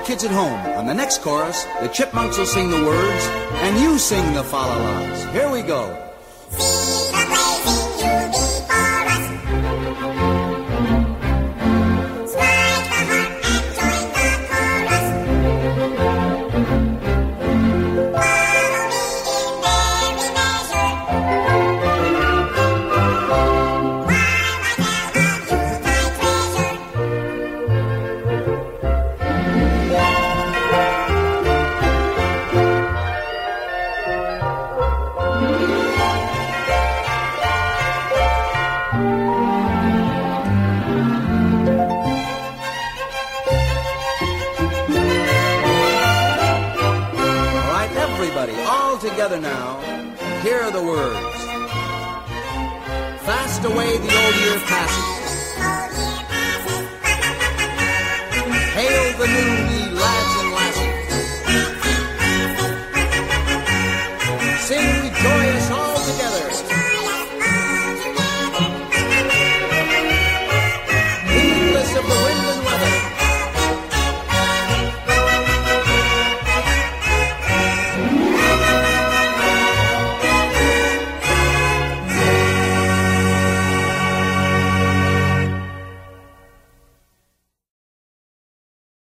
kids at home, on the next chorus, the Chipmunks will sing the words, and you sing the fa-la-las. Here we go. See the blazing you before us. Strike the heart and join the chorus. Follow me in very measure, while I tell of Yuletide treasure. All right, everybody, all together now. Here are the words. Fast away the old year passes.